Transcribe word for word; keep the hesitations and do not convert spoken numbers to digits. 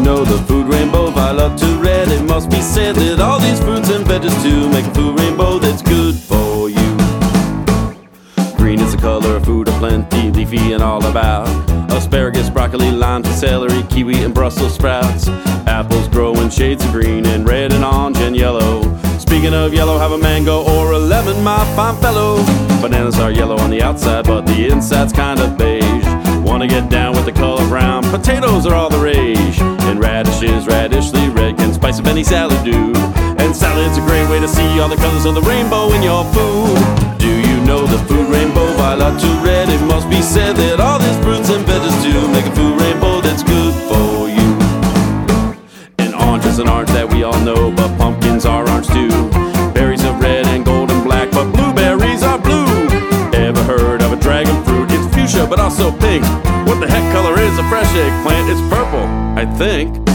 know the food rainbow? Violet to red, it must be said that all these fruits and veggies too make a food rainbow that's good for you. Green is the color of food aplenty, leafy and all about. Asparagus, broccoli, lime, celery, kiwi and Brussels sprouts. Apples grow in shades of green and red and orange and yellow. Speaking of yellow, have a mango or a lemon, my fine fellow. Bananas are yellow on the outside, but the inside's kind of beige. Wanna get down with the color brown? Potatoes are all the rage. And radishes, radishly red, can spice up any salad do. And salad's a great way to see all the colors of the rainbow in your food. Do you know the food rainbow? Violet to red, it must be said that all these fruits and veggies do make a food rainbow that's good for you. And orange is an orange that we all know, but pumpkins are orange too. Berries are red and gold and black, but blueberries are blue. Ever heard of a dragon fruit? It's fuchsia, but also pink. What the heck color is a fresh eggplant? It's purple, I think.